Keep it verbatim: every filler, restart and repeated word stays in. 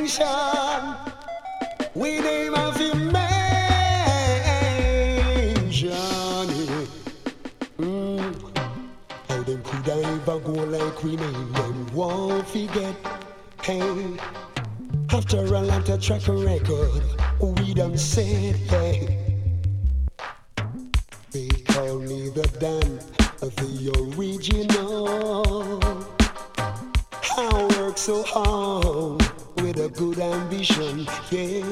We name of him man, Johnny. Mm. How them could I ever go like we name them? Won't forget. Hey, after a lot of track record, we done said, hey, they call me the Dan, the original. I work so hard with a good ambition, yeah.